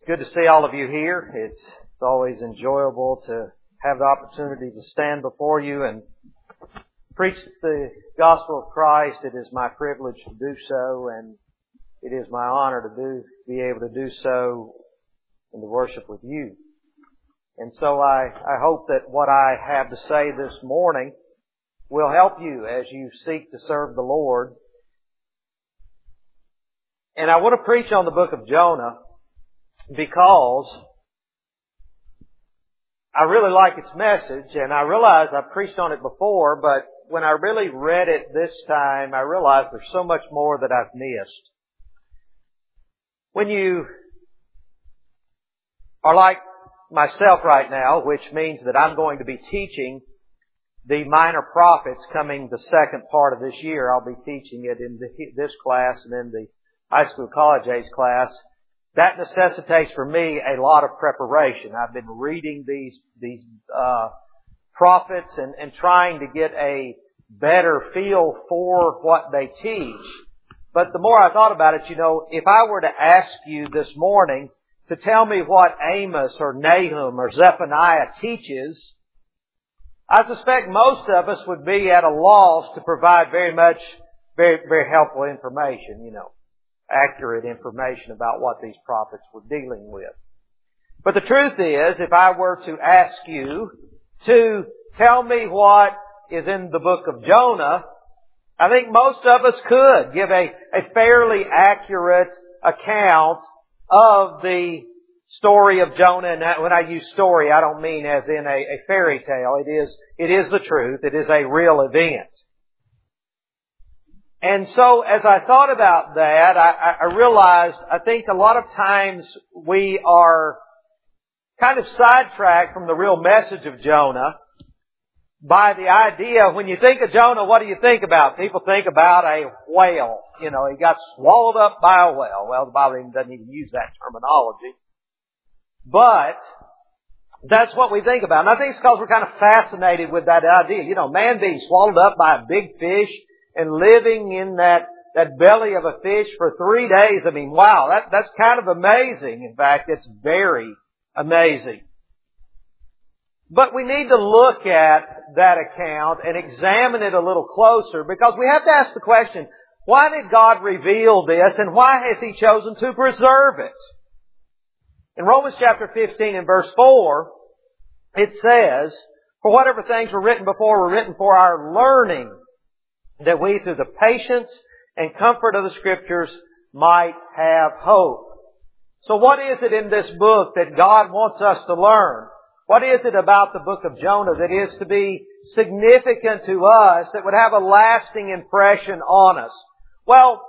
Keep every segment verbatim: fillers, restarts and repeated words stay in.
Good to see all of you here. It's, it's always enjoyable to have the opportunity to stand before you and preach the gospel of Christ. It is my privilege to do so, and it is my honor to do be able to do so in the worship with you. And so I, I hope that what I have to say this morning will help you as you seek to serve the Lord. And I want to preach on the book of Jonah because I really like its message, and I realize I've preached on it before, but when I really read it this time, I realized there's so much more that I've missed. When you are like myself right now, which means that I'm going to be teaching the minor prophets coming the second part of this year. I'll be teaching it in the, this class and in the high school college age class. That necessitates for me a lot of preparation. I've been reading these these uh prophets and, and trying to get a better feel for what they teach. But the more I thought about it, you know, if I were to ask you this morning to tell me what Amos or Nahum or Zephaniah teaches, I suspect most of us would be at a loss to provide very much, very, very helpful information, you know. accurate information about what these prophets were dealing with. But the truth is, if I were to ask you to tell me what is in the book of Jonah, I think most of us could give a, a fairly accurate account of the story of Jonah. And when I use story, I don't mean as in a, a fairy tale. It is, it is the truth. It is a real event. And so as I thought about that, I, I realized I think a lot of times we are kind of sidetracked from the real message of Jonah by the idea, when you think of Jonah, what do you think about? People think about a whale. You know, he got swallowed up by a whale. Well, the Bible doesn't even use that terminology. But that's what we think about. And I think it's because we're kind of fascinated with that idea. You know, man being swallowed up by a big fish and living in that, that belly of a fish for three days. I mean, wow, that, that's kind of amazing. In fact, it's very amazing. But we need to look at that account and examine it a little closer, because we have to ask the question, why did God reveal this and why has He chosen to preserve it? In Romans chapter fifteen and verse four, it says, "For whatever things were written before were written for our learning, that we through the patience and comfort of the Scriptures might have hope." So what is it in this book that God wants us to learn? What is it about the book of Jonah that is to be significant to us, that would have a lasting impression on us? Well,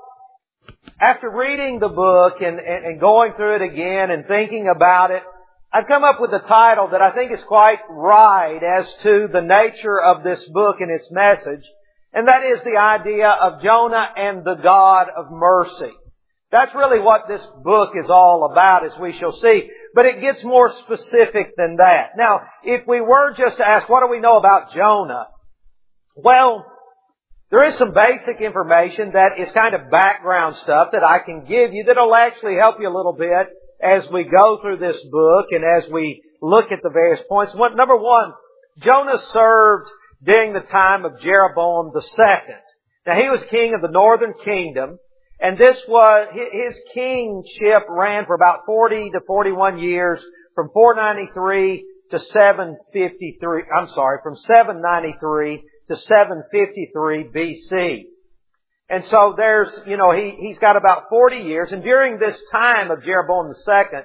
after reading the book and, and, and going through it again and thinking about it, I've come up with a title that I think is quite right as to the nature of this book and its message. And that is the idea of Jonah and the God of mercy. That's really what this book is all about, as we shall see. But it gets more specific than that. Now, if we were just to ask, what do we know about Jonah? Well, there is some basic information that is kind of background stuff that I can give you that will actually help you a little bit as we go through this book and as we look at the various points. Number one, Jonah served during the time of Jeroboam the second. Now, he was king of the northern kingdom, and this was, his kingship ran for about forty to forty-one years, from four ninety-three to seven fifty-three, I'm sorry, from seven ninety-three to seven fifty-three B C. And so there's, you know, he, he's got about forty years, and during this time of Jeroboam the second,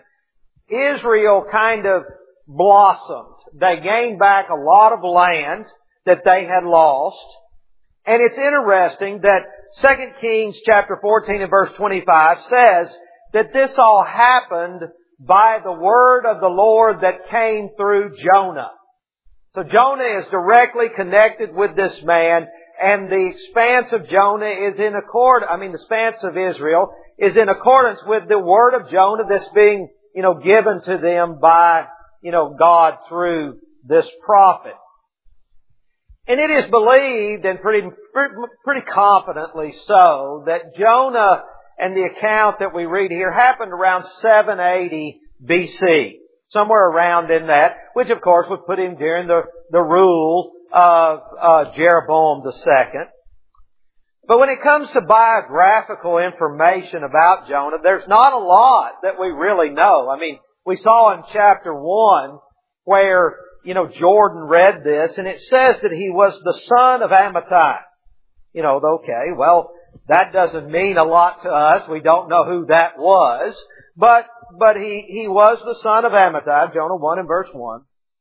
Israel kind of blossomed. They gained back a lot of land that they had lost. And it's interesting that Second Kings chapter fourteen and verse twenty-five says that this all happened by the word of the Lord that came through Jonah. So Jonah is directly connected with this man, and the expanse of Jonah is in accord, I mean the expanse of Israel is in accordance with the word of Jonah that's being, you know, given to them by, you know, God through this prophet. And it is believed, and pretty, pretty confidently so, that Jonah and the account that we read here happened around seven eighty B C. Somewhere around in that, which of course would put him during the, the rule of uh, Jeroboam the second. But when it comes to biographical information about Jonah, there's not a lot that we really know. I mean, we saw in chapter one where, you know, Jordan read this, and it says that he was the son of Amittai. You know, okay, well, that doesn't mean a lot to us. We don't know who that was. But, but he, he was the son of Amittai, Jonah one and verse one.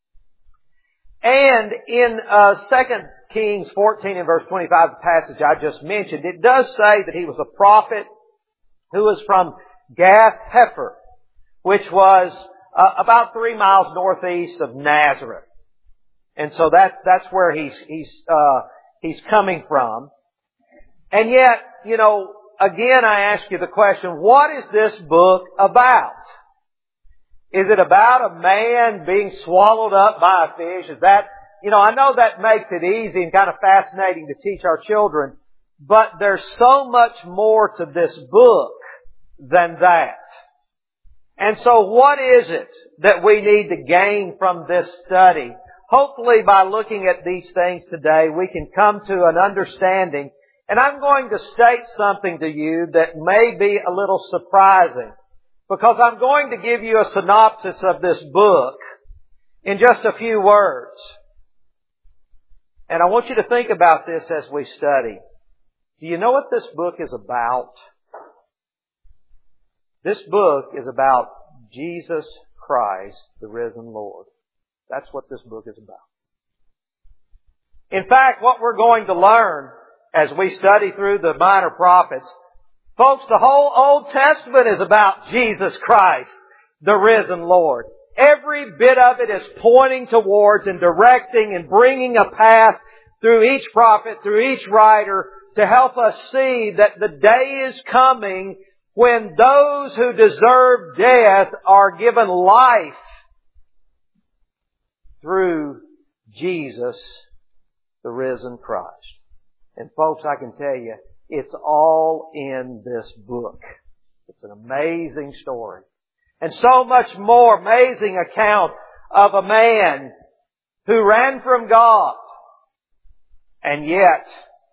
And in, uh, Second Kings fourteen and verse twenty-five, the passage I just mentioned, it does say that he was a prophet who was from Gath Hepher, which was uh, about three miles northeast of Nazareth. And so that's, that's where he's, he's, uh, he's coming from. And yet, you know, again I ask you the question, what is this book about? Is it about a man being swallowed up by a fish? Is that, you know, I know that makes it easy and kind of fascinating to teach our children, but there's so much more to this book than that. And so what is it that we need to gain from this study? Hopefully by looking at these things today, we can come to an understanding. And I'm going to state something to you that may be a little surprising, because I'm going to give you a synopsis of this book in just a few words. And I want you to think about this as we study. Do you know what this book is about? This book is about Jesus Christ, the risen Lord. That's what this book is about. In fact, what we're going to learn as we study through the minor prophets, folks, the whole Old Testament is about Jesus Christ, the risen Lord. Every bit of it is pointing towards and directing and bringing a path through each prophet, through each writer, to help us see that the day is coming when those who deserve death are given life through Jesus, the risen Christ. And folks, I can tell you, it's all in this book. It's an amazing story. And so much more amazing account of a man who ran from God and yet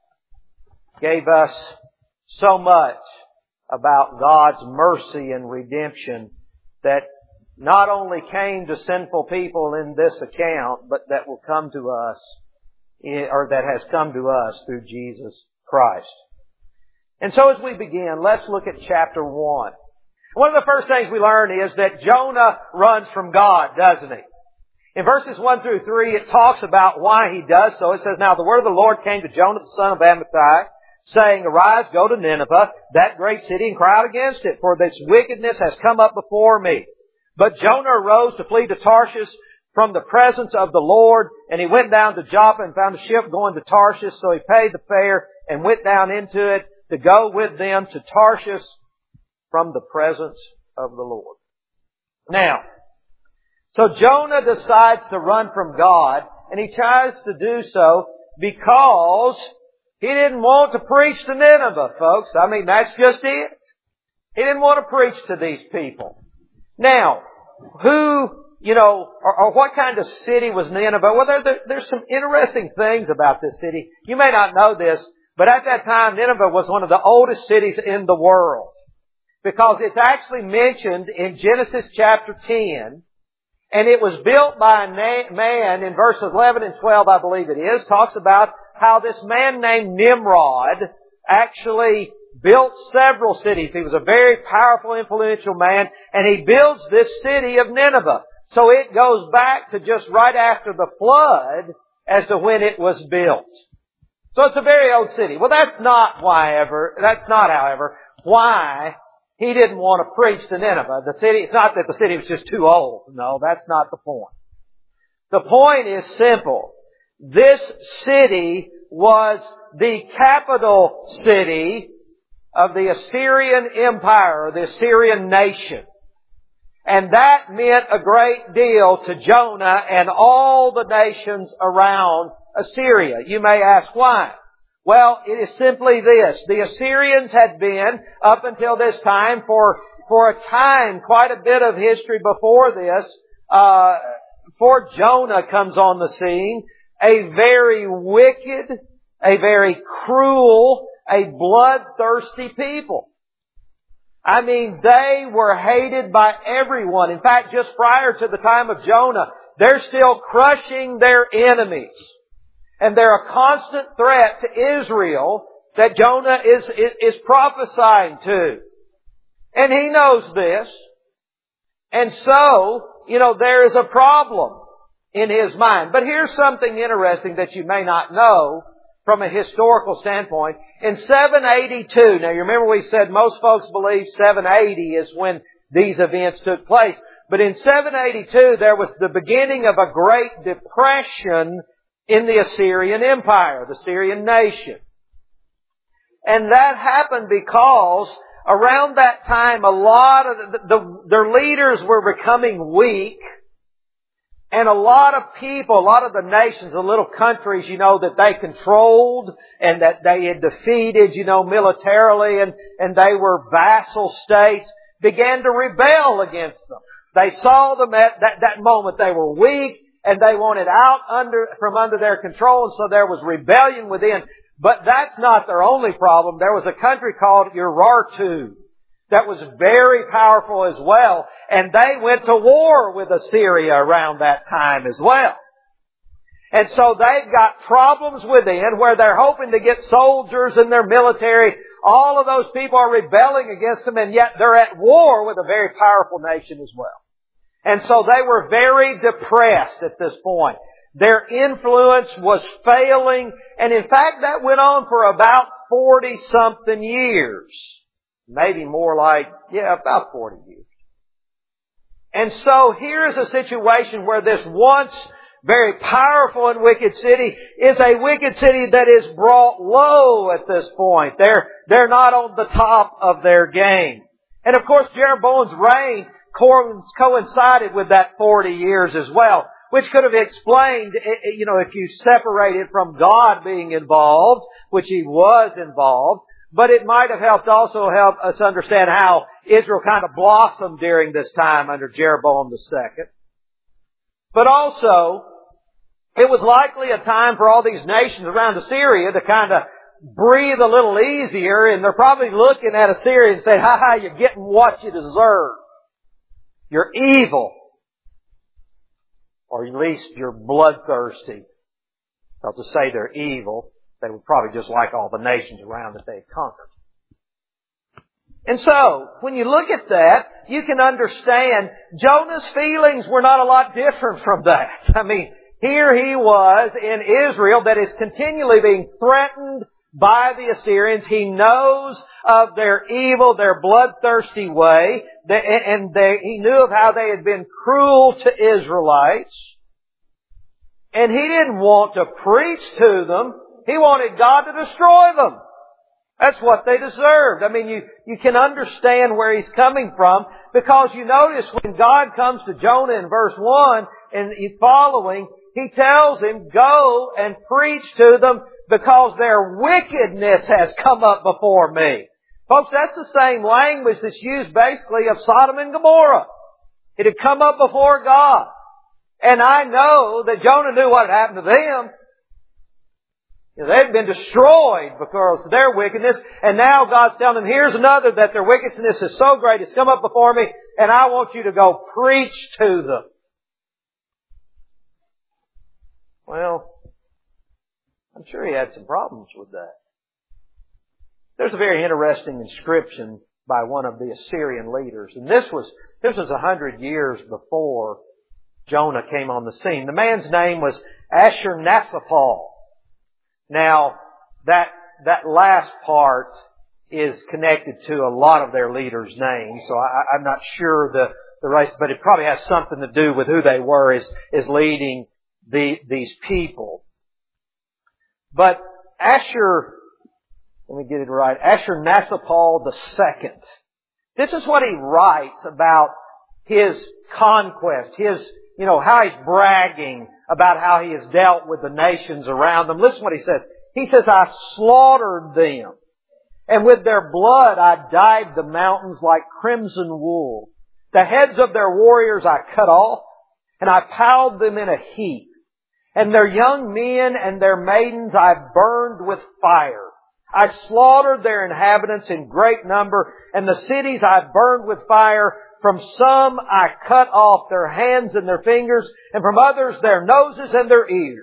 gave us so much about God's mercy and redemption that not only came to sinful people in this account, but that will come to us, or that has come to us through Jesus Christ. And so as we begin, let's look at chapter one. One of the first things we learn is that Jonah runs from God, doesn't he? In verses one through three, it talks about why he does so. It says, "Now the word of the Lord came to Jonah the son of Amittai, saying, Arise, go to Nineveh, that great city, and cry out against it, for this wickedness has come up before me. But Jonah arose to flee to Tarshish from the presence of the Lord, and he went down to Joppa and found a ship going to Tarshish, so he paid the fare and went down into it to go with them to Tarshish from the presence of the Lord." Now, so Jonah decides to run from God, and he tries to do so because he didn't want to preach to Nineveh, folks. I mean, that's just it. He didn't want to preach to these people. Now, who, you know, or, or what kind of city was Nineveh? Well, there, there, there's some interesting things about this city. You may not know this, but at that time, Nineveh was one of the oldest cities in the world, because it's actually mentioned in Genesis chapter ten, and it was built by a man in verses eleven and twelve, I believe it is, talks about how this man named Nimrod actually built several cities. He was a very powerful, influential man, and he builds this city of Nineveh. So it goes back to just right after the flood as to when it was built. So it's a very old city. Well, that's not why ever, that's not, however, why he didn't want to preach to Nineveh. The city, it's not that the city was just too old. No, that's not the point. The point is simple. This city was the capital city of the Assyrian Empire, or the Assyrian nation. And that meant a great deal to Jonah and all the nations around Assyria. You may ask why. Well, it is simply this. The Assyrians had been, up until this time, for for a time, quite a bit of history before this, uh, before Jonah comes on the scene, a very wicked, a very cruel, a bloodthirsty people. I mean, they were hated by everyone. In fact, just prior to the time of Jonah, they're still crushing their enemies. And they're a constant threat to Israel that Jonah is, is, is prophesying to. And he knows this. And so, you know, there is a problem in his mind. But here's something interesting that you may not know from a historical standpoint. In seven eighty-two, now you remember we said most folks believe seven eighty is when these events took place. But in seven eighty-two, there was the beginning of a great depression in the Assyrian Empire, the Syrian nation. And that happened because around that time, a lot of the, the, their leaders were becoming weak. And a lot of people, a lot of the nations, the little countries, you know, that they controlled and that they had defeated, you know, militarily, and, and they were vassal states, began to rebel against them. They saw them at that, that moment. They were weak and they wanted out under, from under their control, and so there was rebellion within. But that's not their only problem. There was a country called Urartu that was very powerful as well. And they went to war with Assyria around that time as well. And so they've got problems within where they're hoping to get soldiers in their military. All of those people are rebelling against them, and yet they're at war with a very powerful nation as well. And so they were very depressed at this point. Their influence was failing, and in fact that went on for about forty-something years. Maybe more like, yeah, about forty years. And so here's a situation where this once very powerful and wicked city is a wicked city that is brought low at this point. They're, they're not on the top of their game. And of course Jeroboam's reign coincided with that forty years as well, which could have explained, you know, if you separate it from God being involved, which He was involved. But it might have helped also help us understand how Israel kind of blossomed during this time under Jeroboam the Second. But also, it was likely a time for all these nations around Assyria to kind of breathe a little easier, and they're probably looking at Assyria and saying, ha ha, you're getting what you deserve. You're evil. Or at least you're bloodthirsty. Well, to say they're evil, they were probably just like all the nations around that they've conquered. And so, when you look at that, you can understand Jonah's feelings were not a lot different from that. I mean, here he was in Israel that is continually being threatened by the Assyrians. He knows of their evil, their bloodthirsty way, and they, he knew of how they had been cruel to Israelites. And he didn't want to preach to them. He wanted God to destroy them. That's what they deserved. I mean, you, you can understand where he's coming from, because you notice when God comes to Jonah in verse one and following, He tells him, go and preach to them because their wickedness has come up before me. Folks, that's the same language that's used basically of Sodom and Gomorrah. It had come up before God. And I know that Jonah knew what had happened to them. You know, they'd been destroyed because of their wickedness. And now God's telling them, here's another that their wickedness is so great, it's come up before me, and I want you to go preach to them. Well, I'm sure he had some problems with that. There's a very interesting inscription by one of the Assyrian leaders. And this was, this was a hundred years before Jonah came on the scene. The man's name was Ashurnasirpal. Now, that, that last part is connected to a lot of their leaders' names, so I, I'm not sure the, the race, but it probably has something to do with who they were as, as leading the, these people. But Ashur, let me get it right, Ashurnasirpal the second. This is what he writes about his conquest, his, you know, how he's bragging about how he has dealt with the nations around them. Listen to what he says. He says, I slaughtered them And with their blood I dyed the mountains like crimson wool. The heads of their warriors I cut off, and I piled them in a heap. And their young men and their maidens I burned with fire. I slaughtered their inhabitants in great number, and the cities I burned with fire. From some I cut off their hands and their fingers, and from others their noses and their ears.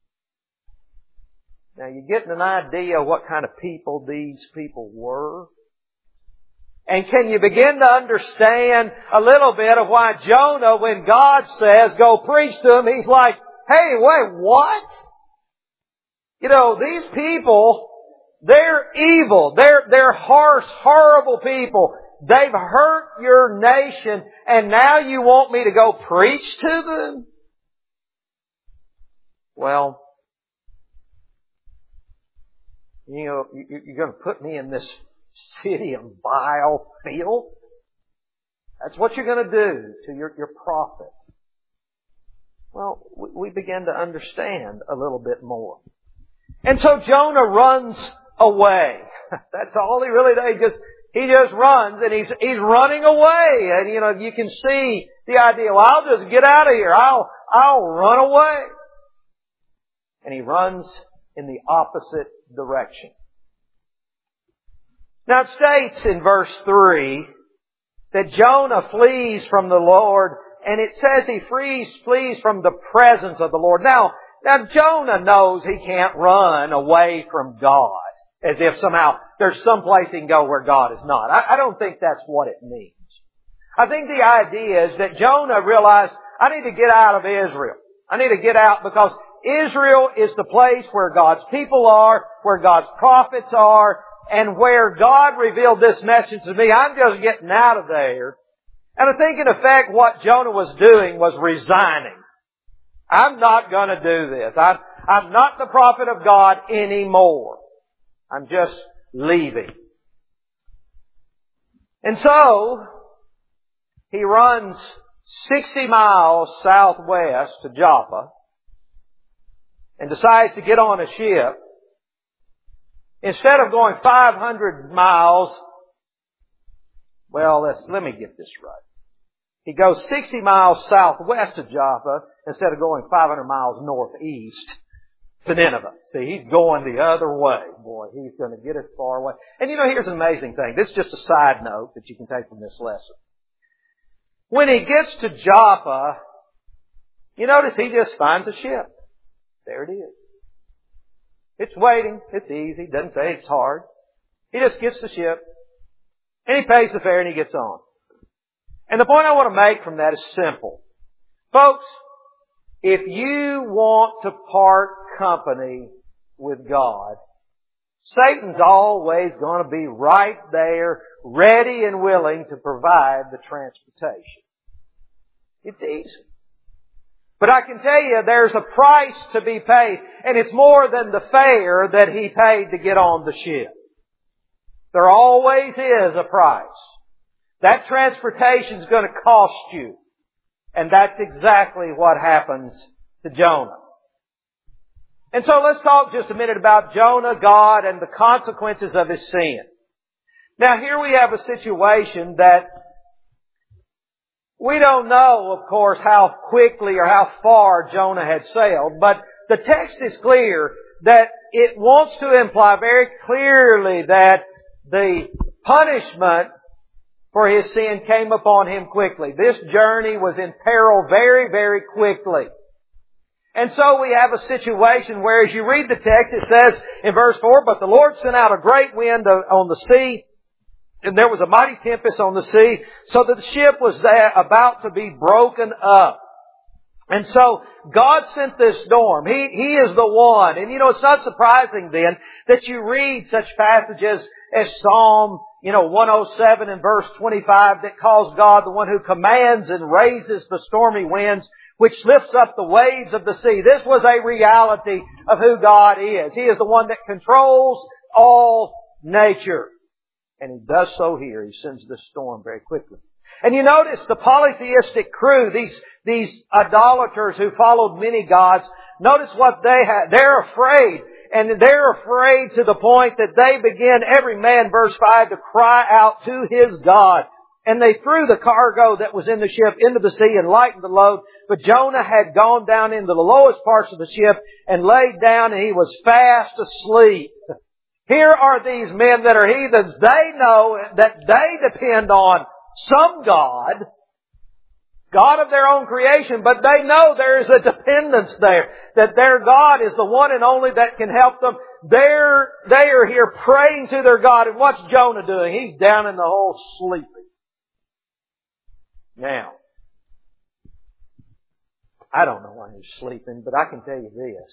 Now you're getting an idea of what kind of people these people were? And can you begin to understand a little bit of why Jonah, when God says, go preach to them, he's like, hey, wait, what? You know, these people, they're evil. They're, they're harsh, horrible people. They've hurt your nation, and now you want me to go preach to them? Well, you know, you're going to put me in this city of vile filth? That's what you're going to do to your, your prophet. Well, we begin to understand a little bit more. And so Jonah runs away. That's all he really does. He just, he just runs, and he's, he's running away. And, you know, you can see the idea, well, I'll just get out of here. I'll, I'll run away. And he runs in the opposite direction. Now it states in verse three that Jonah flees from the Lord, and it says he flees, flees from the presence of the Lord. Now, now Jonah knows he can't run away from God as if somehow there's some place he can go where God is not. I, I don't think that's what it means. I think the idea is that Jonah realized, I need to get out of Israel. I need to get out because Israel is the place where God's people are, where God's prophets are, and where God revealed this message to me. I'm just getting out of there. And I think in effect what Jonah was doing was resigning. I'm not going to do this. I'm, I'm not the prophet of God anymore. I'm just leaving. And so, he runs sixty miles southwest to Joppa and decides to get on a ship. Instead of going five hundred miles, well, let's, let me get this right. He goes sixty miles southwest of Joppa instead of going five hundred miles northeast to Nineveh. See, he's going the other way. Boy, he's going to get as far away. And you know, here's an amazing thing. This is just a side note that you can take from this lesson. When he gets to Joppa, you notice he just finds a ship. There it is. It's waiting. It's easy. Doesn't say it's hard. He just gets the ship, and he pays the fare, and he gets on. And the point I want to make from that is simple. Folks, if you want to part company with God, Satan's always going to be right there, ready and willing to provide the transportation. It's easy. But I can tell you there's a price to be paid, and it's more than the fare that he paid to get on the ship. There always is a price. That transportation is going to cost you. And that's exactly what happens to Jonah. And so let's talk just a minute about Jonah, God, and the consequences of his sin. Now here we have a situation that we don't know, of course, how quickly or how far Jonah had sailed, but the text is clear that it wants to imply very clearly that the punishment for his sin came upon him quickly. This journey was in peril very, very quickly. And so we have a situation where as you read the text, it says in verse four, "But the Lord sent out a great wind on the sea, and there was a mighty tempest on the sea, so that the ship was there about to be broken up." And so God sent this storm. He, He is the one. And you know, it's not surprising then that you read such passages as Psalm, you know, one oh seven and verse twenty-five that calls God the one who commands and raises the stormy winds, which lifts up the waves of the sea. This was a reality of who God is. He is the one that controls all nature. And He does so here. He sends this storm very quickly. And you notice the polytheistic crew, these, these idolaters who followed many gods, notice what they had. They're afraid. and they're afraid to the point that they begin, every man, verse five, to cry out to his God. And they threw the cargo that was in the ship into the sea and lightened the load. But Jonah had gone down into the lowest parts of the ship and laid down, and he was fast asleep. Here are these men that are heathens. They know that they depend on some God, God of their own creation, but they know there is a dependence there, that their God is the one and only that can help them. They're, they are here praying to their God. And what's Jonah doing? He's down in the hole sleeping. Now, I don't know why he's sleeping, but I can tell you this.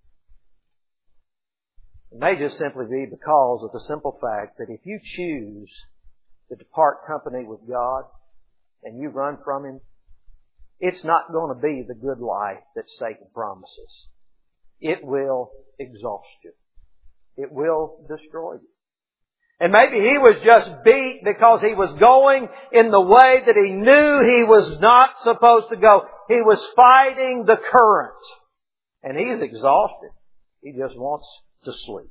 It may just simply be because of the simple fact that if you choose to depart company with God and you run from Him, it's not going to be the good life that Satan promises. It will exhaust you. It will destroy you. And maybe he was just beat because he was going in the way that he knew he was not supposed to go. He was fighting the current. And he's exhausted. He just wants to sleep.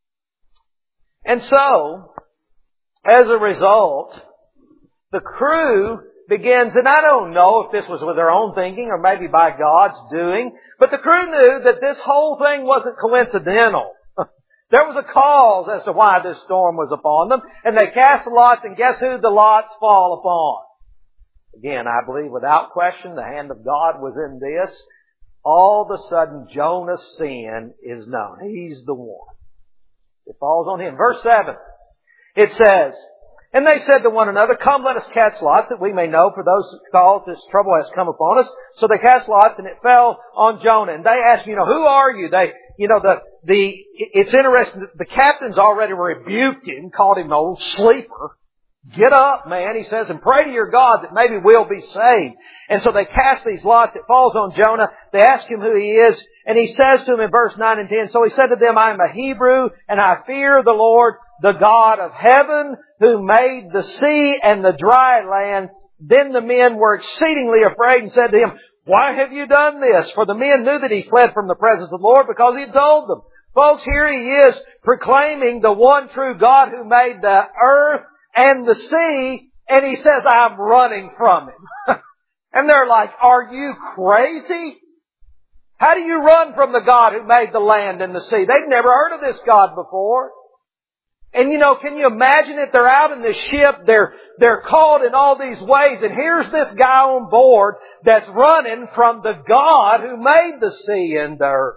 And so, as a result, the crew begins, and I don't know if this was with their own thinking or maybe by God's doing, but the crew knew that this whole thing wasn't coincidental. There was a cause as to why this storm was upon them, and they cast the lots, and guess who the lots fall upon? Again, I believe without question the hand of God was in this. All of a sudden Jonah's sin is known. He's the one. It falls on him. Verse seven. It says, and they said to one another, come, let us cast lots, that we may know, for those cause this trouble has come upon us. So they cast lots, and it fell on Jonah. And they asked, you know, who are you? They, you know, the, the, it's interesting, the captain's already rebuked him, called him an old sleeper. Get up, man, he says, and pray to your God that maybe we'll be saved. And so they cast these lots. It falls on Jonah. They ask him who he is. And he says to them in verse nine and ten, so he said to them, I am a Hebrew, and I fear the Lord, the God of heaven, who made the sea and the dry land. Then the men were exceedingly afraid and said to him, why have you done this? For the men knew that he fled from the presence of the Lord because he had told them. Folks, here he is proclaiming the one true God who made the earth and the sea, and he says, I'm running from Him. And they're like, are you crazy? How do you run from the God who made the land and the sea? They've never heard of this God before. And you know, can you imagine it? They're out in the ship, they're, they're caught in all these ways, and here's this guy on board that's running from the God who made the sea and the earth.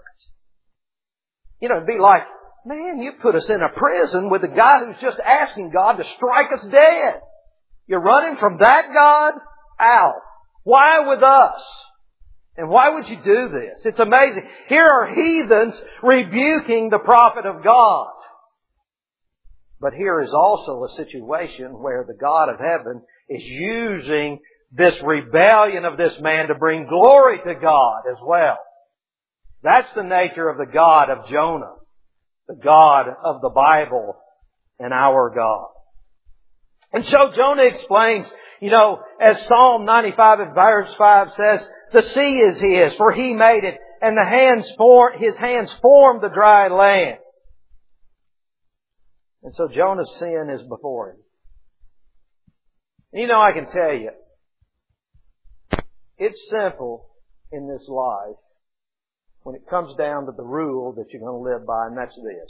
You know, it'd be like, man, you put us in a prison with a guy who's just asking God to strike us dead. You're running from that God? Ow. Why with us? And why would you do this? It's amazing. Here are heathens rebuking the prophet of God. But here is also a situation where the God of heaven is using this rebellion of this man to bring glory to God as well. That's the nature of the God of Jonah, the God of the Bible and our God. And so Jonah explains, you know, as Psalm ninety-five and verse five says, the sea is His, for He made it, and the hands form, His hands formed the dry land. And so Jonah's sin is before him. And you know, I can tell you, it's simple in this life when it comes down to the rule that you're going to live by, and that's this.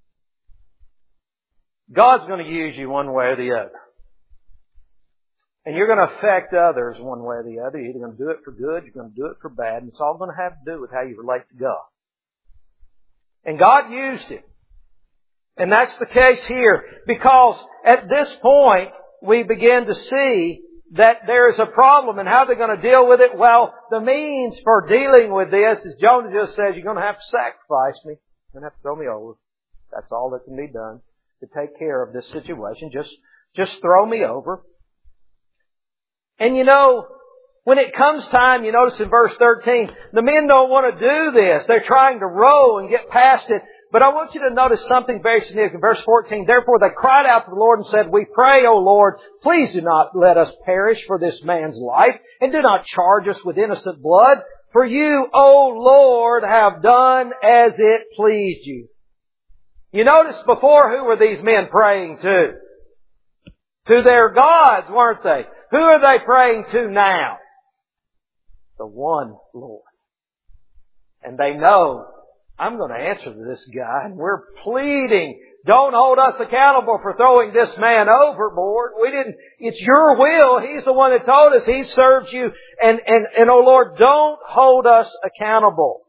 God's going to use you one way or the other. And you're going to affect others one way or the other. You're either going to do it for good, you're going to do it for bad, and it's all going to have to do with how you relate to God. And God used him. And that's the case here, because at this point we begin to see that there is a problem, and how they're going to deal with it. Well, the means for dealing with this is Jonah just says, you're going to have to sacrifice me. You're going to have to throw me over. That's all that can be done to take care of this situation. Just, just throw me over. And you know, when it comes time, you notice in verse thirteen, the men don't want to do this. They're trying to row and get past it. But I want you to notice something very significant. Verse fourteen, therefore they cried out to the Lord and said, we pray, O Lord, please do not let us perish for this man's life, and do not charge us with innocent blood. For you, O Lord, have done as it pleased you. You notice before, who were these men praying to? To their gods, weren't they? Who are they praying to now? The one Lord. And they know, I'm going to answer to this guy, and we're pleading, don't hold us accountable for throwing this man overboard. We didn't, it's your will. He's the one that told us. He serves you. And, and, and oh Lord, don't hold us accountable.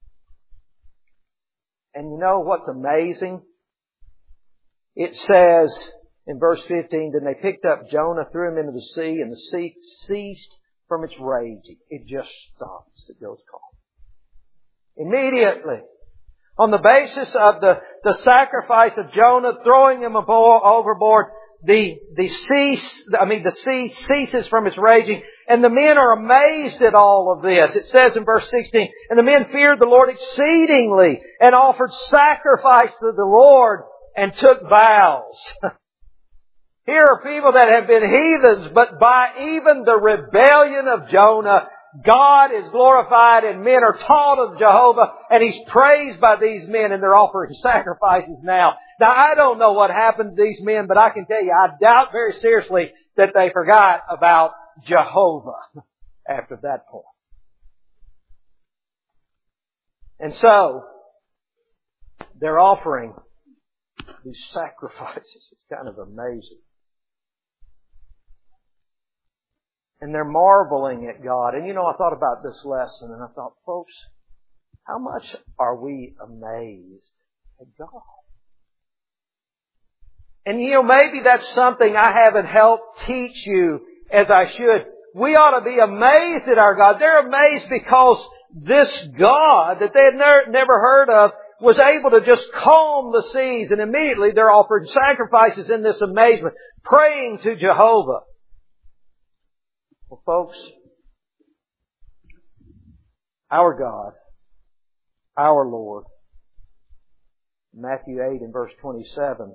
And you know what's amazing? It says in verse fifteen, then they picked up Jonah, threw him into the sea, and the sea ceased from its raging. It just stops. It goes calm. Immediately. On the basis of the, the sacrifice of Jonah, throwing him overboard, the, the sea, I mean, the sea ceases from its raging, and the men are amazed at all of this. It says in verse sixteen, and the men feared the Lord exceedingly, and offered sacrifice to the Lord, and took vows. Here are people that have been heathens, but by even the rebellion of Jonah, God is glorified and men are taught of Jehovah, and He's praised by these men, and they're offering sacrifices now. Now, I don't know what happened to these men, but I can tell you, I doubt very seriously that they forgot about Jehovah after that point. And so, they're offering these sacrifices. It's kind of amazing. And they're marveling at God. And you know, I thought about this lesson and I thought, folks, how much are we amazed at God? And you know, maybe that's something I haven't helped teach you as I should. We ought to be amazed at our God. They're amazed because this God that they had never, never heard of was able to just calm the seas, and immediately they're offering sacrifices in this amazement, praying to Jehovah. Well, folks, our God, our Lord, Matthew eight and verse twenty-seven,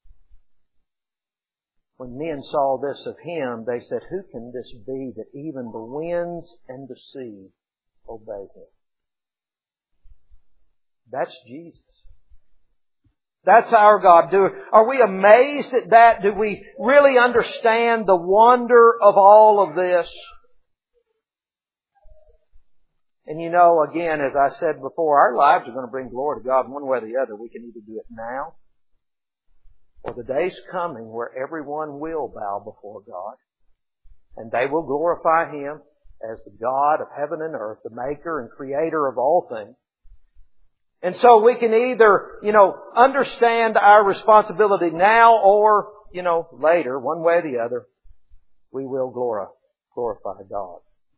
when men saw this of Him, they said, who can this be that even the winds and the sea obey Him? That's Jesus. That's our God. Do, are we amazed at that? Do we really understand the wonder of all of this? And you know, again, as I said before, our lives are going to bring glory to God one way or the other. We can either do it now, or the day's coming where everyone will bow before God, and they will glorify Him as the God of heaven and earth, the maker and creator of all things. And so we can either, you know, understand our responsibility now or, you know, later, one way or the other, we will glorify God.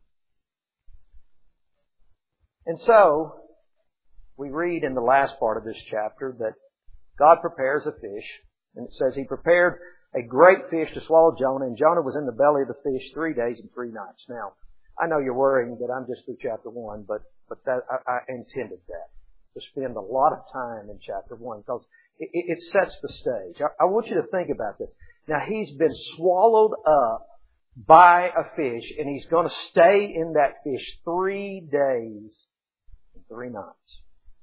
And so, we read in the last part of this chapter that God prepares a fish. And it says He prepared a great fish to swallow Jonah, and Jonah was in the belly of the fish three days and three nights. Now, I know you're worrying that I'm just through chapter one, but, but that, I, I intended that. To spend a lot of time in chapter one because it, it sets the stage. I, I want you to think about this. Now, he's been swallowed up by a fish, and he's going to stay in that fish three days and three nights.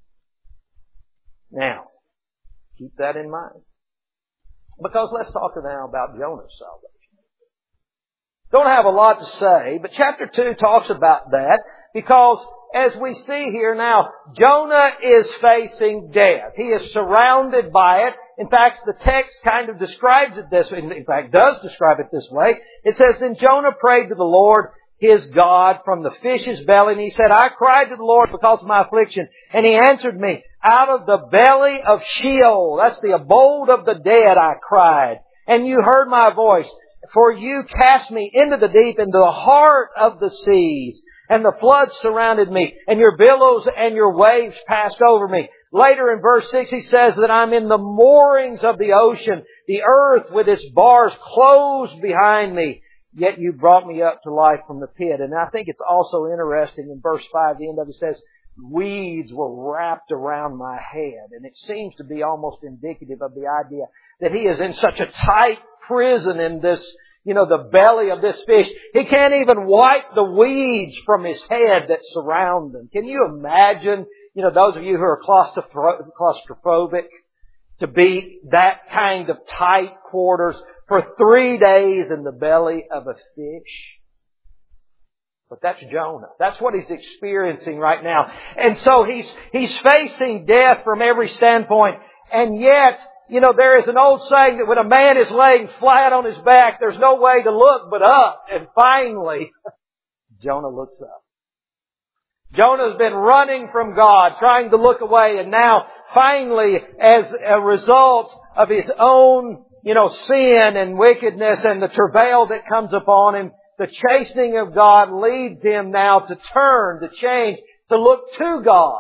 Now, keep that in mind. Because let's talk now about Jonah's salvation. Don't have a lot to say, but chapter two talks about that because as we see here now, Jonah is facing death. He is surrounded by it. In fact, the text kind of describes it this way. In fact, does describe it this way. It says, then Jonah prayed to the Lord his God from the fish's belly. And he said, I cried to the Lord because of my affliction. And He answered me, out of the belly of Sheol, that's the abode of the dead, I cried. And you heard my voice. For you cast me into the deep, into the heart of the seas. And the floods surrounded me, and your billows and your waves passed over me. Later in verse six, he says that I'm in the moorings of the ocean, the earth with its bars closed behind me. Yet you brought me up to life from the pit. And I think it's also interesting in verse five, the end of it says, weeds were wrapped around my head. And it seems to be almost indicative of the idea that he is in such a tight prison in this, you know, the belly of this fish. He can't even wipe the weeds from his head that surround him. Can you imagine, you know, those of you who are claustrophobic, to be that kind of tight quarters for three days in the belly of a fish. But that's Jonah. That's what he's experiencing right now. And so he's, he's facing death from every standpoint. And yet, you know, there is an old saying that when a man is laying flat on his back, there's no way to look but up. And finally, Jonah looks up. Jonah's been running from God, trying to look away. And now, finally, as a result of his own, you know, sin and wickedness and the travail that comes upon him, the chastening of God leads him now to turn, to change, to look to God,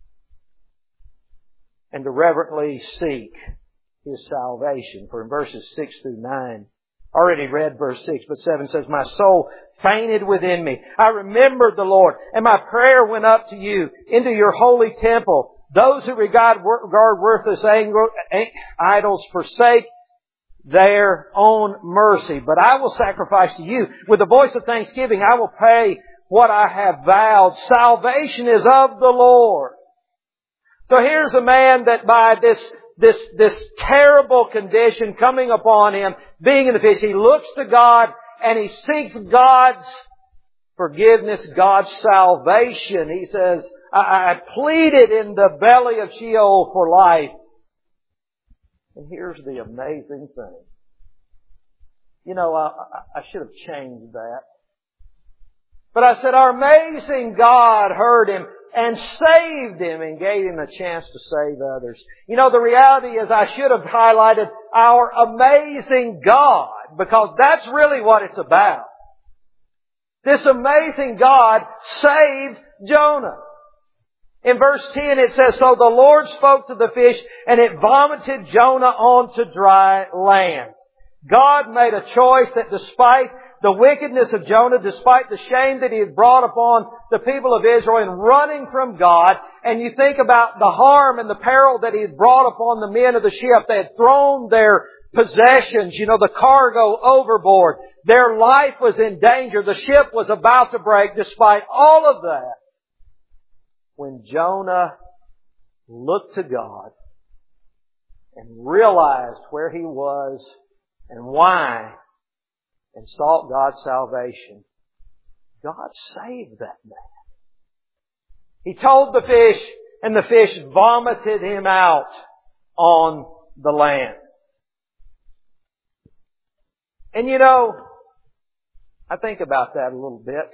and to reverently seek His salvation. For in verses six through nine, I already read verse six, but seven says, "My soul fainted within me. I remembered the Lord, and my prayer went up to you into your holy temple. Those who regard, regard worthless idols forsake their own mercy. But I will sacrifice to you. With the voice of thanksgiving, I will pay what I have vowed. Salvation is of the Lord." So here's a man that by this, this, this terrible condition coming upon him, being in the fish, he looks to God and he seeks God's forgiveness, God's salvation. He says, I, I pleaded in the belly of Sheol for life. And here's the amazing thing. You know, I, I should have changed that. But I said, our amazing God heard him and saved him and gave him a chance to save others. You know, the reality is I should have highlighted our amazing God, because that's really what it's about. This amazing God saved Jonah. In verse ten it says, "So the Lord spoke to the fish, and it vomited Jonah onto dry land." God made a choice that despite the wickedness of Jonah, despite the shame that he had brought upon the people of Israel in running from God, and you think about the harm and the peril that he had brought upon the men of the ship. They had thrown their possessions, you know, the cargo overboard. Their life was in danger. The ship was about to break. Despite all of that, when Jonah looked to God and realized where he was and why, and sought God's salvation, God saved that man. He told the fish, and the fish vomited him out on the land. And you know, I think about that a little bit.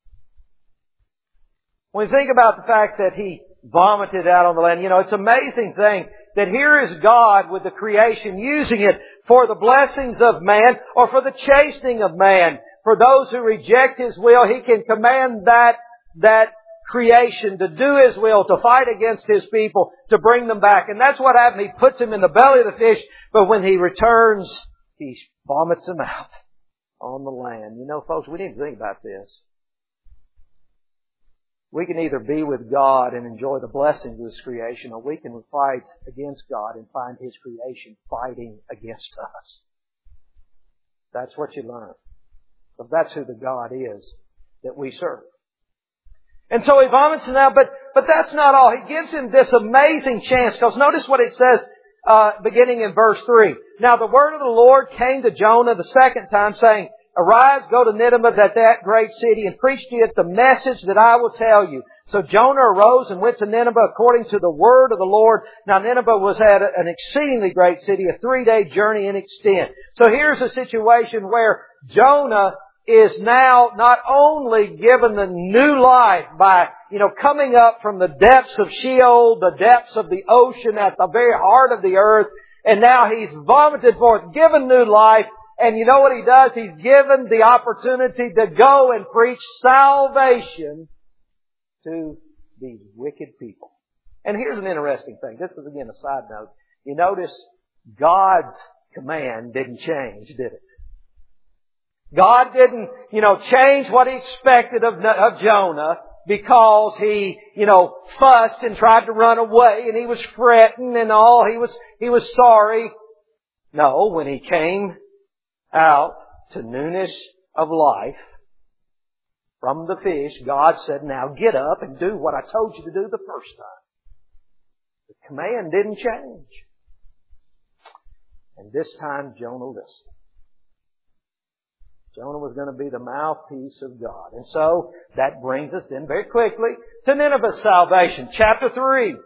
When we think about the fact that he vomited out on the land, you know, it's an amazing thing that here is God with the creation using it for the blessings of man or for the chastening of man. For those who reject His will, He can command that, that creation to do His will, to fight against His people, to bring them back. And that's what happened. He puts him in the belly of the fish, but when he returns, He vomits him out on the land. You know, folks, we need to think about this. We can either be with God and enjoy the blessings of His creation, or we can fight against God and find His creation fighting against us. That's what you learn. But that's who the God is that we serve. And so he vomits him out, but, but that's not all. He gives him this amazing chance, because notice what it says uh, beginning in verse three. "Now the word of the Lord came to Jonah the second time, saying, Arise, go to Nineveh, that that great city, and preach to it the message that I will tell you. So Jonah arose and went to Nineveh according to the word of the Lord. Now Nineveh was at an exceedingly great city, a three-day journey in extent." So here's a situation where Jonah is now not only given the new life by, you know, coming up from the depths of Sheol, the depths of the ocean at the very heart of the earth, and now he's vomited forth, given new life. And you know what he does? He's given the opportunity to go and preach salvation to these wicked people. And here's an interesting thing. This is again a side note. You notice God's command didn't change, did it? God didn't, you know, change what He expected of, of Jonah because he, you know, fussed and tried to run away and he was fretting and all. He was, he was sorry. No, when he came out to newness of life from the fish, God said, "Now get up and do what I told you to do the first time." The command didn't change. And this time Jonah listened. Jonah was going to be the mouthpiece of God. And so that brings us then very quickly to Nineveh's salvation. Chapter three.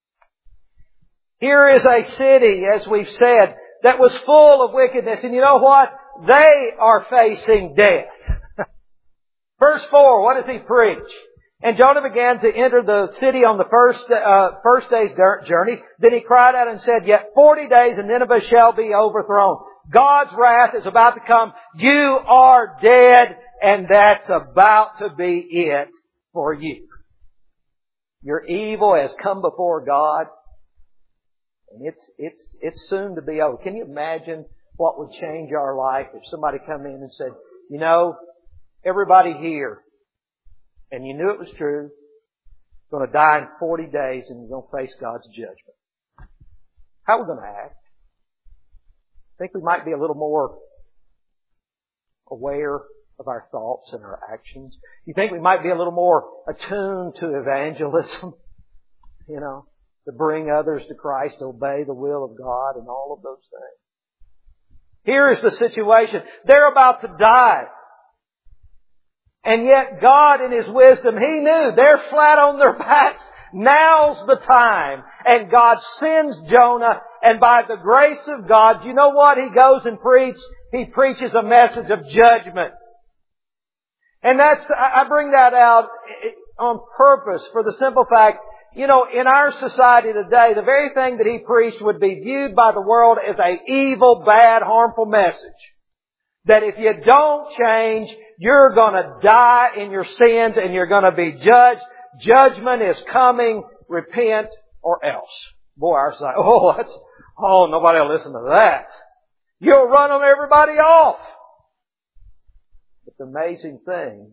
Here is a city, as we've said, that was full of wickedness. And you know what? They are facing death. Verse four, what does he preach? And Jonah began to enter the city on the first uh, first day's journey. Then he cried out and said, "Yet forty days and Nineveh shall be overthrown." God's wrath is about to come. You are dead, and that's about to be it for you. Your evil has come before God, and it's it's it's soon to be over. Can you imagine what would change our life if somebody come in and said, "You know, everybody here, and you knew it was true, going to die in forty days and you're going to face God's judgment." How are we going to act? I think we might be a little more aware of our thoughts and our actions. You think we might be a little more attuned to evangelism, you know, to bring others to Christ, to obey the will of God and all of those things. Here is the situation. They're about to die. And yet God in His wisdom, He knew they're flat on their backs. Now's the time. And God sends Jonah, and by the grace of God, you know what He goes and preaches? He preaches a message of judgment. And that's, I bring that out on purpose for the simple fact, you know, in our society today, the very thing that he preached would be viewed by the world as an evil, bad, harmful message. That if you don't change, you're going to die in your sins and you're going to be judged. Judgment is coming. Repent or else. Boy, our side, oh, that's, oh, nobody will listen to that. You'll run on everybody off. But the amazing thing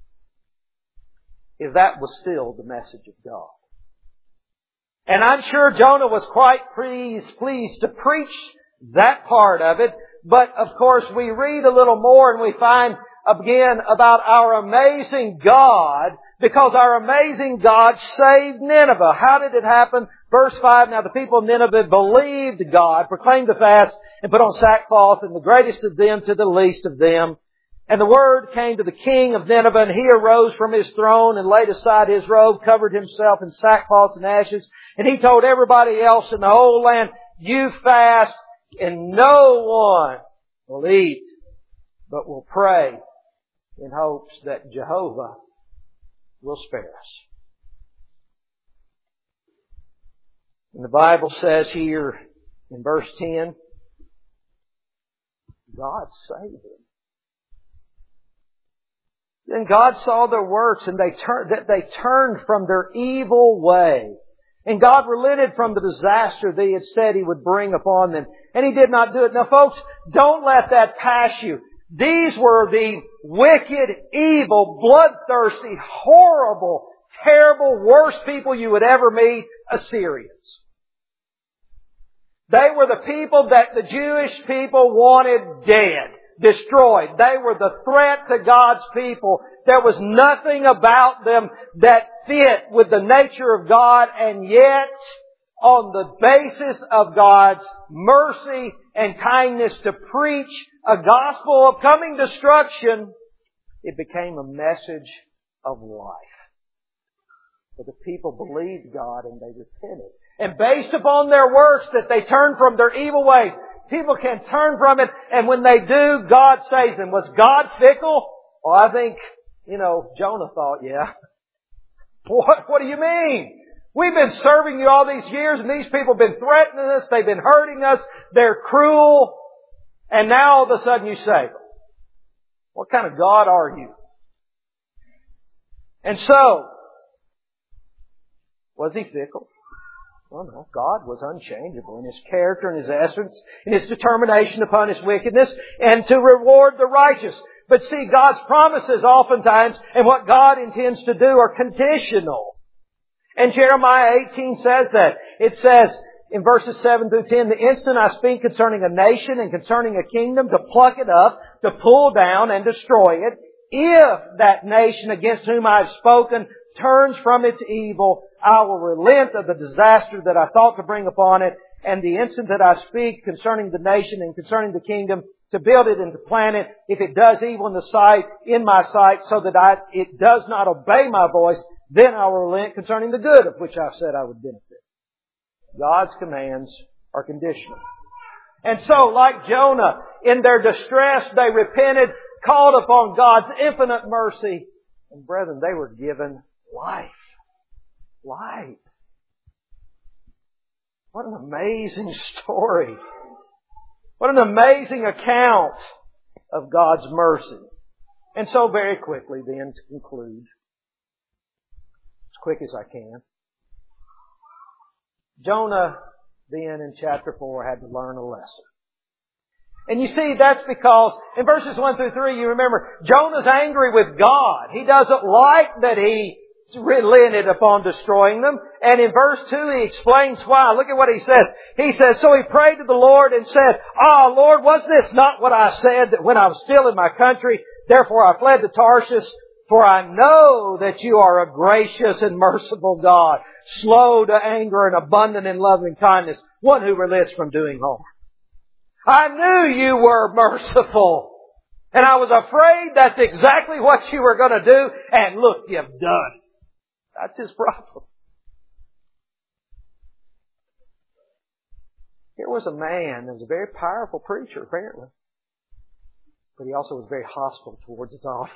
is that was still the message of God. And I'm sure Jonah was quite pleased, pleased to preach that part of it. But of course we read a little more and we find again about our amazing God, because our amazing God saved Nineveh. How did it happen? Verse five, now the people of Nineveh believed God, proclaimed the fast, and put on sackcloth, and the greatest of them to the least of them. And the word came to the king of Nineveh, and he arose from his throne and laid aside his robe, covered himself in sackcloth and ashes. And he told everybody else in the whole land, you fast, and no one will eat, but will pray in hopes that Jehovah will spare us. And the Bible says here in verse ten, God saved them. Then God saw their works, and they turned, that they turned from their evil way. And God relented from the disaster that He had said He would bring upon them. And He did not do it. Now folks, don't let that pass you. These were the wicked, evil, bloodthirsty, horrible, terrible, worst people you would ever meet, Assyrians. They were the people that the Jewish people wanted dead, destroyed. They were the threat to God's people. There was nothing about them that fit with the nature of God, and yet, on the basis of God's mercy and kindness to preach a gospel of coming destruction, it became a message of life. But the people believed God and they repented. And based upon their works, that they turned from their evil ways. People can turn from it, and when they do, God saves them. Was God fickle? Well, I think, you know, Jonah thought, yeah. What, what do you mean? We've been serving you all these years, and these people have been threatening us. They've been hurting us. They're cruel. And now all of a sudden you save them. What kind of God are you? And so, was He fickle? Well, no. God was unchangeable in His character and His essence, in His determination upon His wickedness, and to reward the righteous. But see, God's promises oftentimes, and what God intends to do, are conditional. And Jeremiah eighteen says that. It says in verses seven through ten, the instant I speak concerning a nation and concerning a kingdom, to pluck it up, to pull down and destroy it, if that nation against whom I have spoken turns from its evil, I will relent of the disaster that I thought to bring upon it, And the instant that I speak concerning the nation and concerning the kingdom, to build it and to plant it, if it does evil in the sight, in my sight, so that I, it does not obey my voice, then I will relent concerning the good of which I said I would benefit. God's commands are conditional. And so, like Jonah, in their distress, they repented, called upon God's infinite mercy, and brethren, they were given life. Life. What an amazing story. What an amazing account of God's mercy. And so very quickly then to conclude, as quick as I can, Jonah then in chapter four had to learn a lesson. And you see, that's because in verses one through three, you remember, Jonah's angry with God. He doesn't like that he relented upon destroying them. And in verse two, he explains why. Look at what he says. He says, so he prayed to the Lord and said, Ah, oh, Lord, was this not what I said that when I was still in my country? Therefore I fled to Tarshish, for I know that you are a gracious and merciful God, slow to anger and abundant in loving kindness, one who relents from doing harm. I knew you were merciful. And I was afraid that's exactly what you were going to do. And look, you've done it. That's his problem. Here was a man that was a very powerful preacher, apparently. But he also was very hostile towards his audience.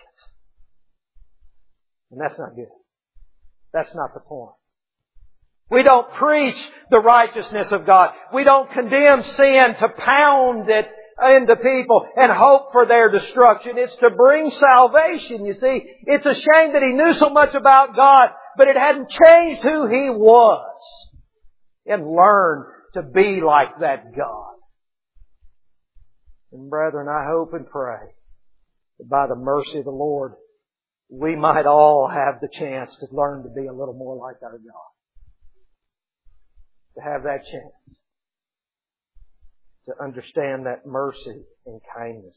And that's not good. That's not the point. We don't preach the righteousness of God. We don't condemn sin to pound it into people and hope for their destruction. It's to bring salvation, you see. It's a shame that he knew so much about God, but it hadn't changed who he was. And learned to be like that God. And brethren, I hope and pray that by the mercy of the Lord, we might all have the chance to learn to be a little more like our God. To have that chance. To understand that mercy and kindness.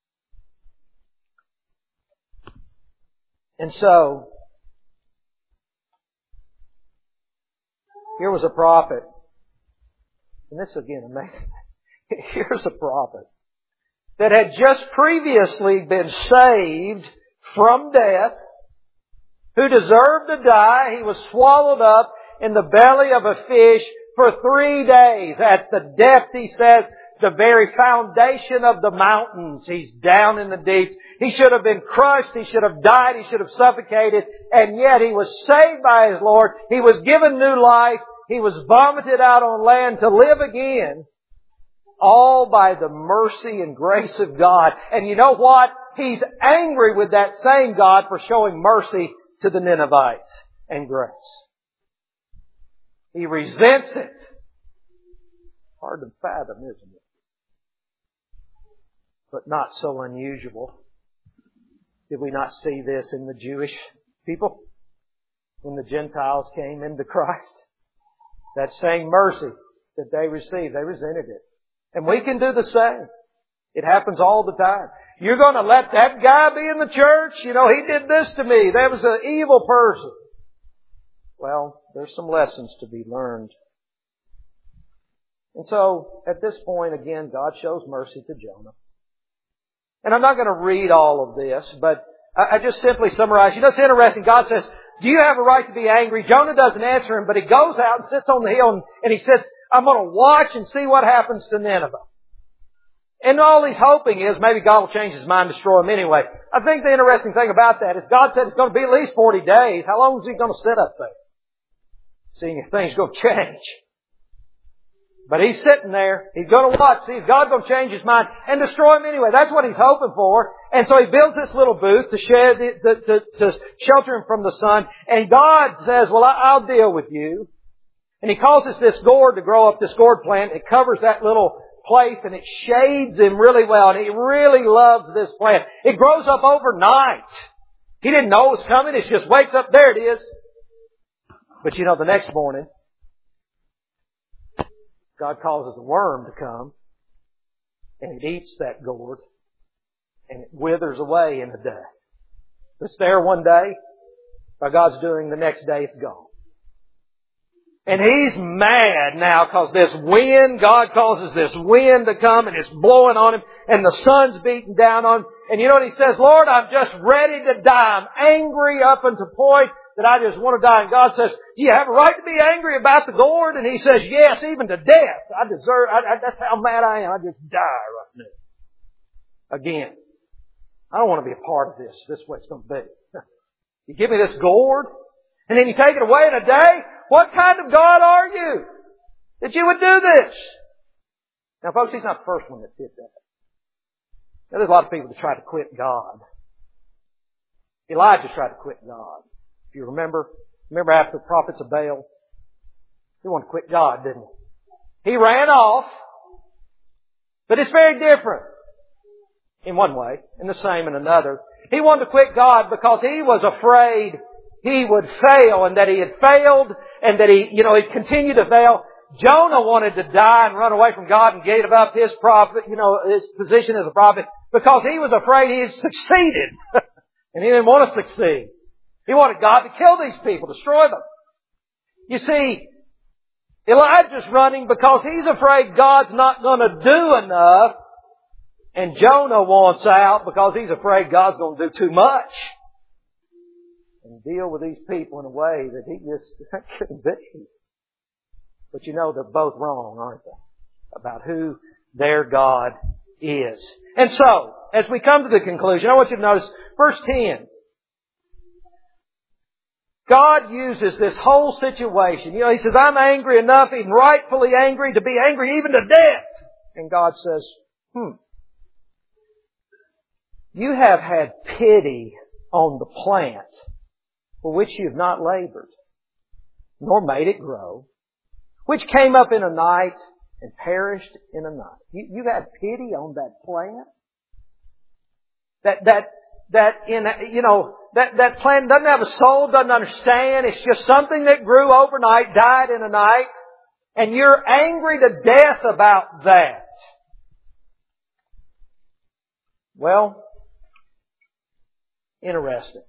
And so, here was a prophet. And this again, amazing. Here's a prophet that had just previously been saved from death, who deserved to die. He was swallowed up in the belly of a fish for three days. At the depth, he says, the very foundation of the mountains. He's down in the deep. He should have been crushed. He should have died. He should have suffocated. And yet he was saved by his Lord. He was given new life. He was vomited out on land to live again. All by the mercy and grace of God. And you know what? He's angry with that same God for showing mercy to the Ninevites and grace. He resents it. Hard to fathom, isn't it? But not so unusual. Did we not see this in the Jewish people? When the Gentiles came into Christ? That same mercy that they received, they resented it. And we can do the same. It happens all the time. You're going to let that guy be in the church? You know, he did this to me. That was an evil person. Well, there's some lessons to be learned. And so, at this point, again, God shows mercy to Jonah. And I'm not going to read all of this, but I just simply summarize. You know, it's interesting. God says, do you have a right to be angry? Jonah doesn't answer him, but he goes out and sits on the hill and, and he says, I'm going to watch and see what happens to Nineveh. And all he's hoping is maybe God will change his mind and destroy him anyway. I think the interesting thing about that is God said it's going to be at least forty days. How long is he going to sit up there? Seeing if things going to change. But he's sitting there. He's going to watch. See, is God going to change his mind and destroy him anyway? That's what he's hoping for. And so he builds this little booth to, shed, to, to, to shelter him from the sun. And God says, well, I'll deal with you. And He causes this gourd to grow up, this gourd plant. It covers that little place and it shades him really well. And he really loves this plant. It grows up overnight. He didn't know it was coming. It just wakes up. There it is. But you know, the next morning, God causes a worm to come, and it eats that gourd, and it withers away in a day. It's there one day. By God's doing, the next day it's gone. And he's mad now because this wind, God causes this wind to come and it's blowing on him and the sun's beating down on him. And you know what he says? Lord, I'm just ready to die. I'm angry up unto the point that I just want to die. And God says, do you have a right to be angry about the gourd? And he says, yes, even to death. I deserve, I, I, that's how mad I am. I just die right now. Again, I don't want to be a part of this. This is what it's going to be. You give me this gourd and then you take it away in a day? What kind of God are you that you would do this? Now folks, he's not the first one that did that. Now, there's a lot of people that try to quit God. Elijah tried to quit God. If you remember, remember after the prophets of Baal? He wanted to quit God, didn't he? He ran off. But it's very different in one way, and the same in another. He wanted to quit God because he was afraid he would fail and that he had failed and that he, you know, he'd continue to fail. Jonah wanted to die and run away from God and give up his prophet, you know, his position as a prophet because he was afraid he had succeeded. And he didn't want to succeed. He wanted God to kill these people, destroy them. You see, Elijah's running because he's afraid God's not going to do enough. And Jonah wants out because he's afraid God's going to do too much. And deal with these people in a way that he just couldn't be. But you know, they're both wrong, aren't they? About who their God is. And so, as we come to the conclusion, I want you to notice verse ten. God uses this whole situation. You know, He says, I'm angry enough, even rightfully angry, to be angry even to death. And God says, hmm. You have had pity on the plant for which you have not labored, nor made it grow, which came up in a night and perished in a night. You, you've had pity on that plant? That, that, that in, you know, that, that plant doesn't have a soul, doesn't understand. It's just something that grew overnight, died in a night, and you're angry to death about that. Well, interesting.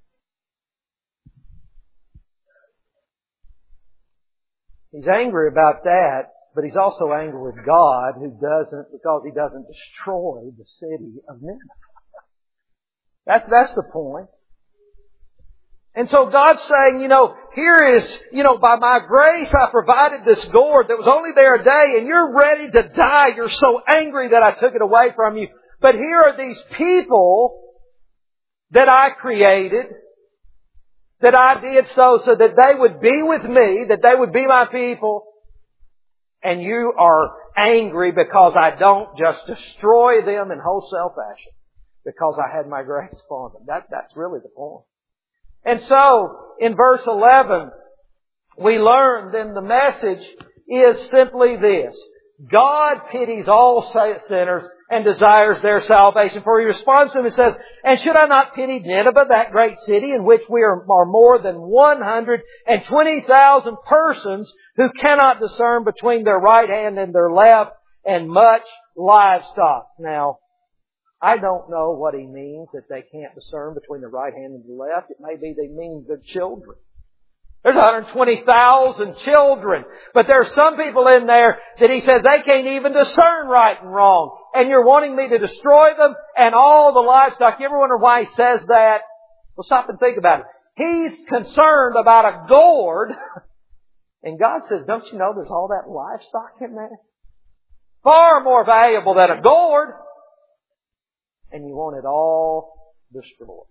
He's angry about that, but he's also angry with God who doesn't, because He doesn't destroy the city of Nineveh. That's, that's the point. And so God's saying, you know, here is, you know, by my grace I provided this gourd that was only there a day and you're ready to die. You're so angry that I took it away from you. But here are these people that I created, that I did so so that they would be with me, that they would be my people. And you are angry because I don't just destroy them in wholesale fashion, because I had my grace upon them. That, that's really the point. And so, in verse eleven, we learn then the message is simply this. God pities all sinners and desires their salvation. For He responds to them and says, and should I not pity Nineveh, that great city in which we are, are more than one hundred twenty thousand persons who cannot discern between their right hand and their left, and much livestock. Now, I don't know what He means that they can't discern between the right hand and the left. It may be they mean the children. There's one hundred twenty thousand children. But there are some people in there that He says they can't even discern right and wrong. And you're wanting me to destroy them and all the livestock. You ever wonder why He says that? Well, stop and think about it. He's concerned about a gourd. And God says, don't you know there's all that livestock in there? Far more valuable than a gourd. And you want it all destroyed.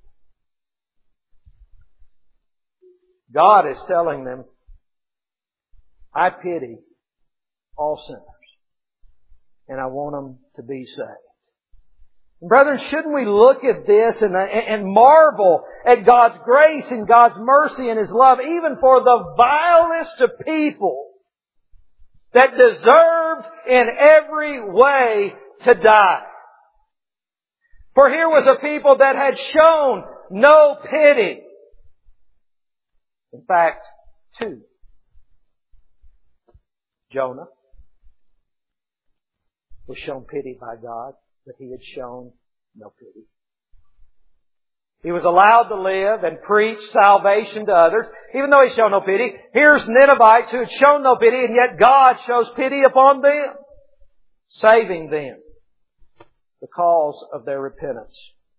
God is telling them, I pity all sinners. And I want them to be saved. And brethren, shouldn't we look at this and, and marvel at God's grace and God's mercy and His love, even for the vilest of people that deserved in every way to die? For here was a people that had shown no pity. In fact, two. Jonah was shown pity by God, but he had shown no pity. He was allowed to live and preach salvation to others, even though He showed no pity. Here's Ninevites who had shown no pity, and yet God shows pity upon them, saving them because of their repentance.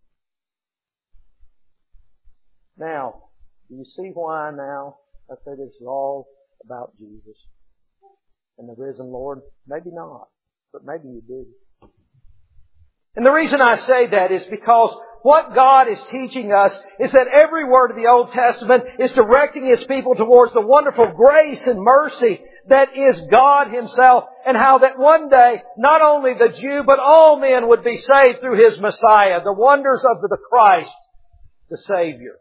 Now, do you see why now I say this is all about Jesus and the risen Lord? Maybe not, but maybe you do. And the reason I say that is because what God is teaching us is that every word of the Old Testament is directing His people towards the wonderful grace and mercy that is God Himself, and how that one day not only the Jew but all men would be saved through His Messiah, the wonders of the Christ, the Savior.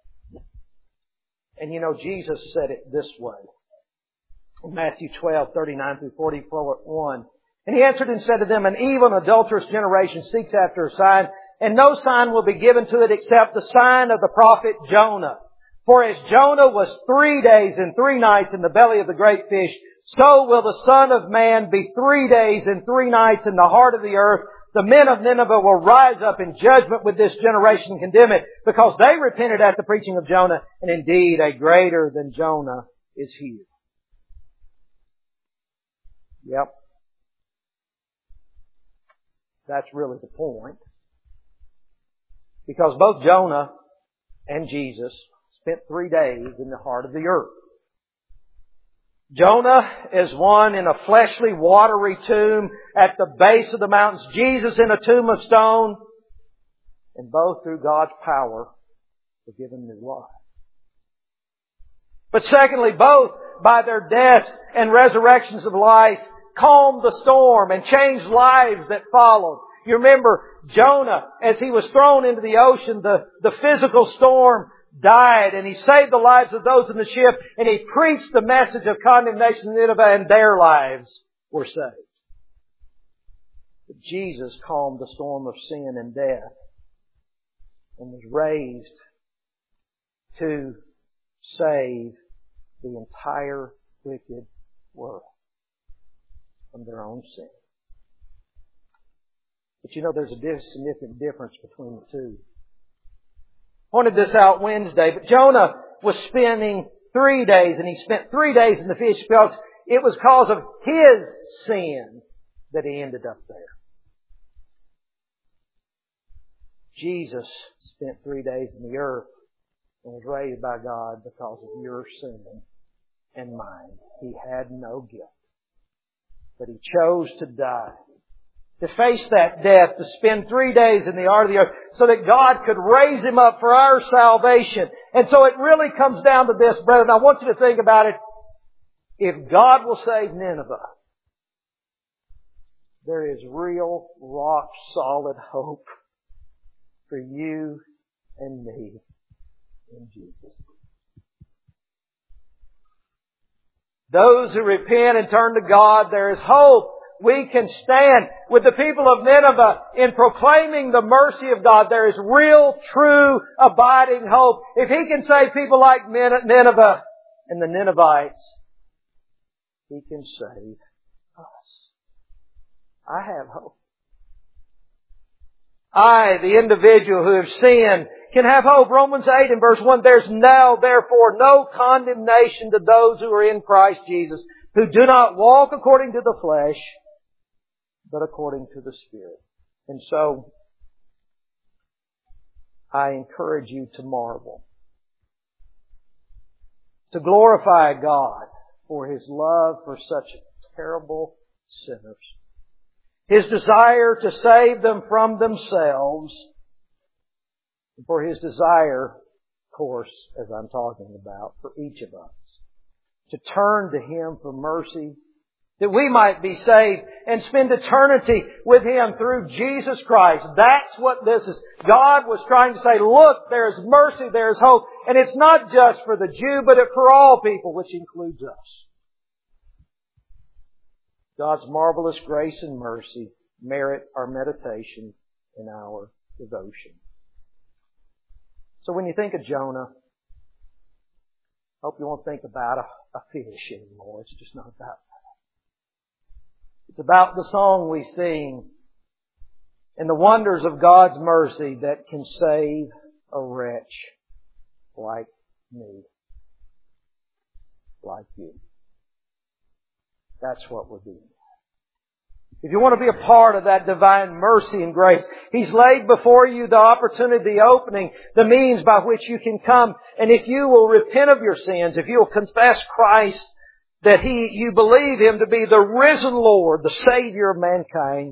And you know, Jesus said it this way. In Matthew twelve, thirty-nine through forty-one. And He answered and said to them, An evil and adulterous generation seeks after a sign, and no sign will be given to it except the sign of the prophet Jonah. For as Jonah was three days and three nights in the belly of the great fish, so will the Son of Man be three days and three nights in the heart of the earth. The men of Nineveh will rise up in judgment with this generation and condemn it, because they repented at the preaching of Jonah, and indeed a greater than Jonah is here. Yep. That's really the point. Because both Jonah and Jesus spent three days in the heart of the earth. Jonah is one in a fleshly, watery tomb at the base of the mountains. Jesus in a tomb of stone. And both through God's power were given new life. But secondly, both by their deaths and resurrections of life calmed the storm and changed lives that followed. You remember Jonah, as he was thrown into the ocean, the, the physical storm died, and he saved the lives of those in the ship, and he preached the message of condemnation to Nineveh, and their lives were saved. But Jesus calmed the storm of sin and death and was raised to save the entire wicked world from their own sin. But you know, there's a significant difference between the two. I pointed this out Wednesday, but Jonah was spending three days, and he spent three days in the fish because it was because of his sin that he ended up there. Jesus spent three days in the earth and was raised by God because of your sin and mine. He had no guilt. But He chose to die, to face that death, to spend three days in the heart of the earth so that God could raise Him up for our salvation. And so it really comes down to this, brethren. I want you to think about it. If God will save Nineveh, there is real, rock solid hope for you and me in Jesus. Those who repent and turn to God, there is hope. We can stand with the people of Nineveh in proclaiming the mercy of God. There is real, true, abiding hope. If He can save people like Nineveh and the Ninevites, He can save us. I have hope. I, the individual who have sinned, can have hope. Romans eight and verse one, there's now therefore no condemnation to those who are in Christ Jesus, who do not walk according to the flesh, but according to the Spirit. And so, I encourage you to marvel, to glorify God for His love for such terrible sinners, His desire to save them from themselves, and for His desire, of course, as I'm talking about, for each of us, to turn to Him for mercy, that we might be saved and spend eternity with Him through Jesus Christ. That's what this is. God was trying to say, look, there is mercy, there is hope. And it's not just for the Jew, but for all people, which includes us. God's marvelous grace and mercy merit our meditation and our devotion. So when you think of Jonah, I hope you won't think about a, a fish anymore. It's just not about that. It's about the song we sing and the wonders of God's mercy that can save a wretch like me, like you. That's what we're doing. If you want to be a part of that divine mercy and grace, He's laid before you the opportunity, the opening, the means by which you can come. And if you will repent of your sins, if you will confess Christ, that He, you believe Him to be the risen Lord, the Savior of mankind,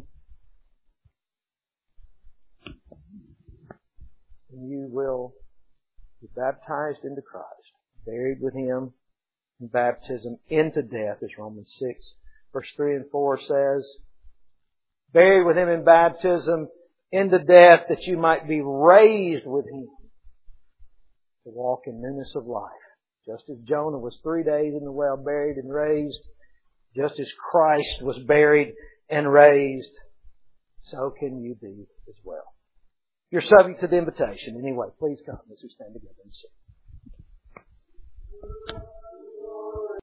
you will be baptized into Christ, buried with Him in baptism into death, as Romans six, verse three and four says. Buried with Him in baptism into death, that you might be raised with Him to walk in newness of life. Just as Jonah was three days in the well, buried and raised, just as Christ was buried and raised, so can you be as well. You're subject to the invitation. Anyway, please come as we stand together and sing.